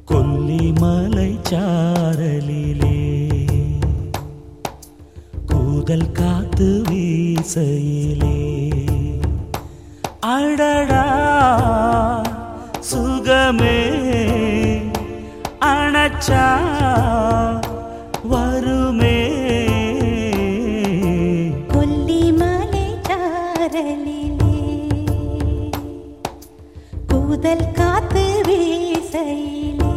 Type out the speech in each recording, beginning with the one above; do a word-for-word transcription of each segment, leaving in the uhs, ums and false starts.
கொல்லிமலை சாரலிலே கூதல் காத்து வீசையிலே அடடா சுகமே அணச்சா வருமே கொல்லிமலை சாரலிலே கூதல் காத்து வீசையிலே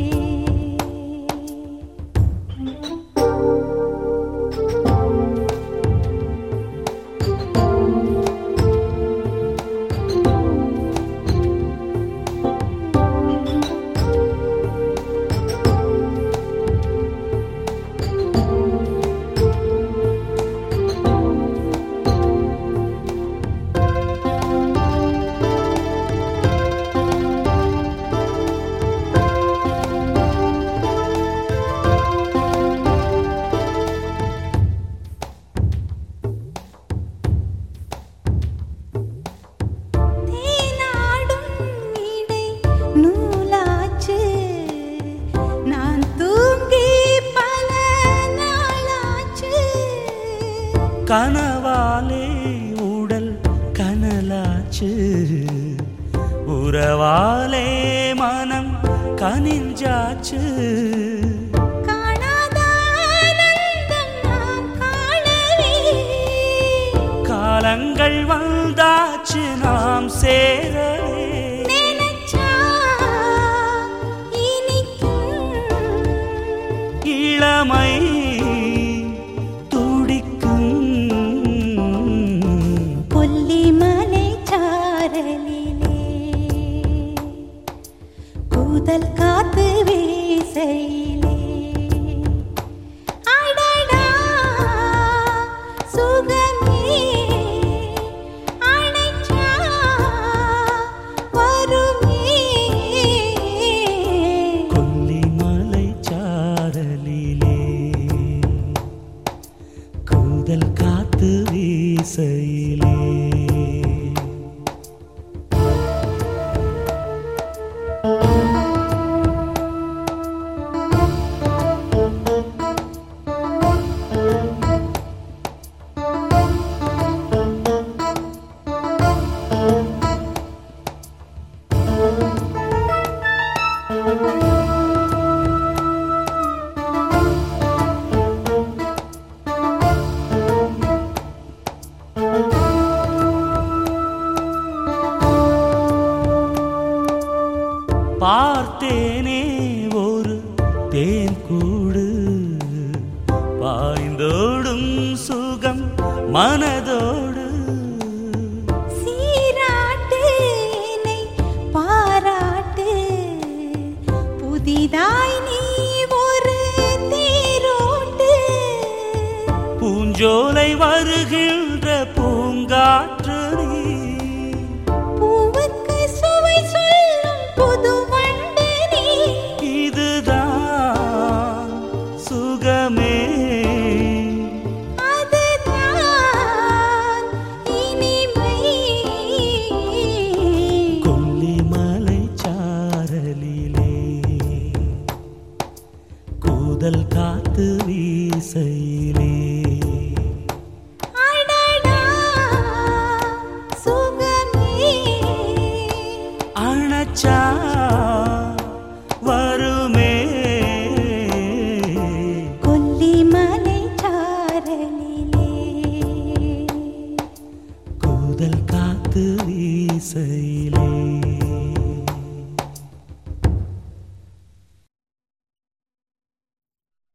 கனவாலே உடல் கனலாச்சு உறவாலே மனம் கனிஞ்சாச்சு காலங்கள் வந்தாச்சு நாம் சேரவே இளமை கூதல் காத்து வீசையிலே அடடா சுகமே அணைச்சா வருமே கொல்லிமலை சாரலிலே கூதல் காத்து வீசையிலே பார்த்தேனே ஒரு தேன் கூடு பாய்ந்தோடும் சுகம் மனதோடு சீராட்டு என்னை பாராட்டு புதிதாய் நீ ஒரு தேரோட்டு பூஞ்சோலை வருகின்ற பூங்காற்று நீ பூவுக்கு சுவை சொல்லும் புது வண்டு நீ இதுதான் சுகமே அதுதான் இனிமை கொல்லிமலை சாரலிலே கூதல் காத்து வீசையிலே அடடா சுகமே அணச்சா